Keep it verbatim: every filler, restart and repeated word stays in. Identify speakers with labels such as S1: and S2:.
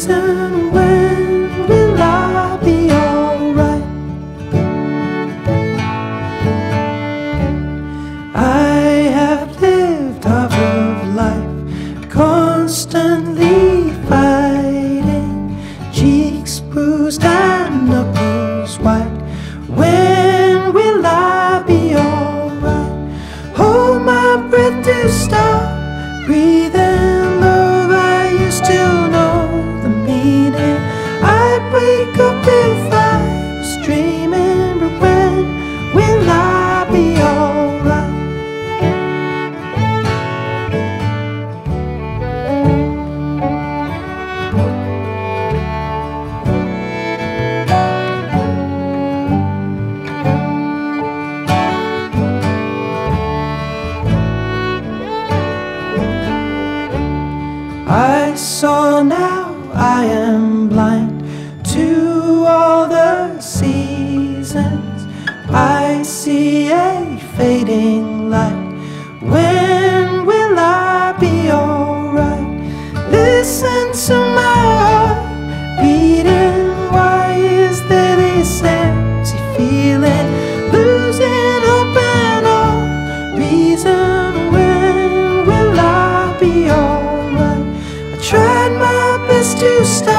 S1: reason. When will I be alright? I have lived half of life constantly fighting, cheeks bruised and knuckles white. When will I be alright? Hold my breath to stop breathing. Love, I used to know the meaning. I'd wake up if I was dreaming. But when will I be alright? I saw, now I am blind to all the seasons. I see a fading light. When will I be alright? Listen to my heart beating. Why is there this empty feeling? Losing hope and all reason. When will I be alright? Tried my best to stop